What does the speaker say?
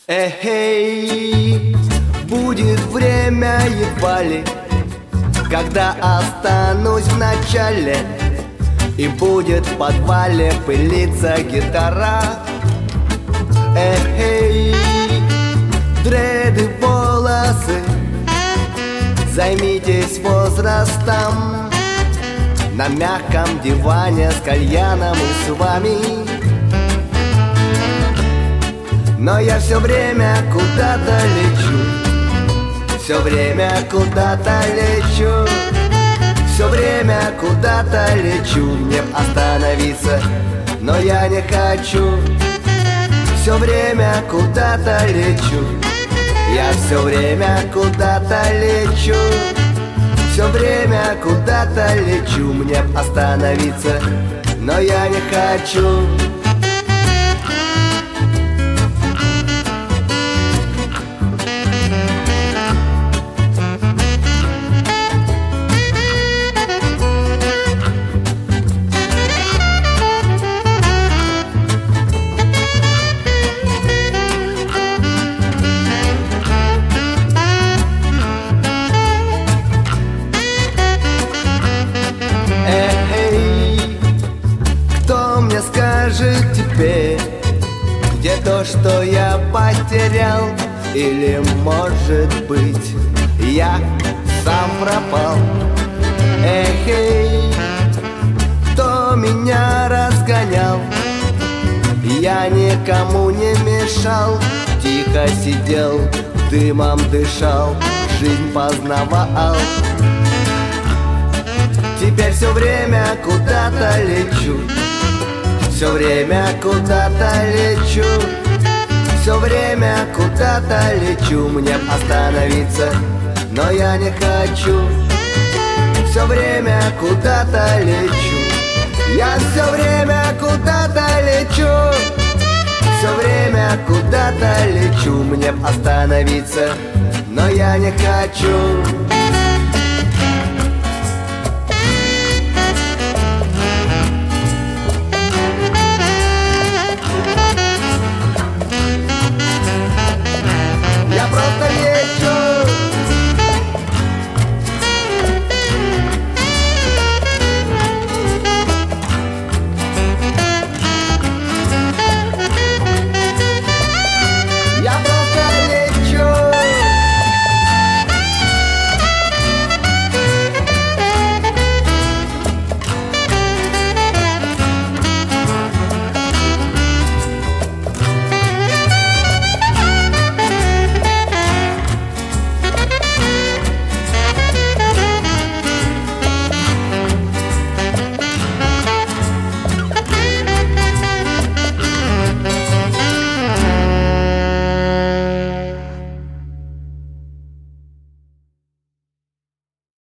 Эй, будет время едва ли, когда останусь в начале, и будет в подвале пылиться гитара. Эй, дреды, волосы, займитесь возрастом. На мягком диване с кальяном и с вами. Но я все время куда-то лечу, все время куда-то лечу, все время куда-то лечу. Мне б остановиться, но я не хочу. Все время куда-то лечу, я все время куда-то лечу, все время куда-то лечу. Мне б остановиться, но я не хочу. Скажи теперь, где то, что я потерял? Или, может быть, я сам пропал? Эй, кто меня разгонял? Я никому не мешал, тихо сидел, дымом дышал, жизнь познавал. Теперь все время куда-то лечу, все время куда-то лечу, все время куда-то лечу. Мне б остановиться, но я не хочу. Все время куда-то лечу, я все время куда-то лечу, все время куда-то лечу. Мне б остановиться, но я не хочу.